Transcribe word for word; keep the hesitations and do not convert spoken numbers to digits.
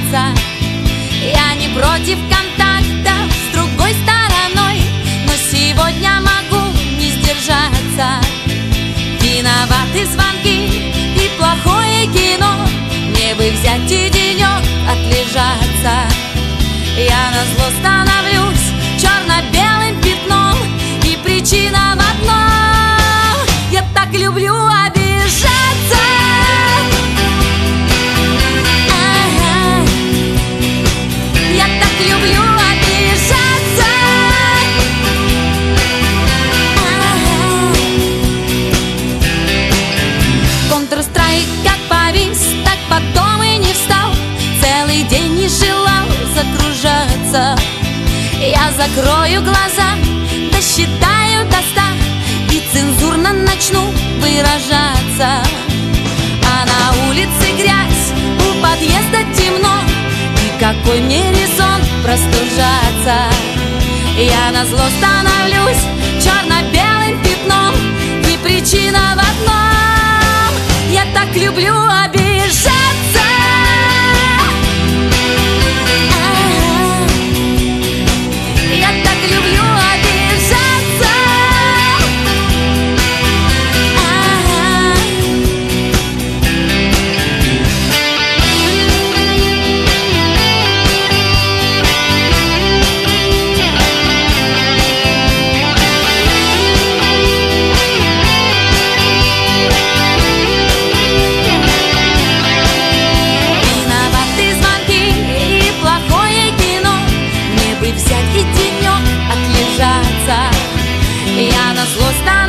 сближаться. Я не против контакта с другой стороной, но сегодня могу не сдержаться. Виноваты звонки и плохое кино, мне бы взять и денек отлежаться. Я назло становлюсь черно-белым пятном, и причина в одном: я так люблю обижаться. Ага. Я так люблю обижаться. Ага. Counter-Strike как повис, так потом и не встал. Целый день не желал закружаться. Я закрою глаза, досчитаю до ста и цензурно начну выражаться. А на улице грязь, у подъезда темно, и какой мне резон простужаться? Я назло становлюсь черно-белым пятном, и причина в одном: я так люблю обижаться. Я назло становлюсь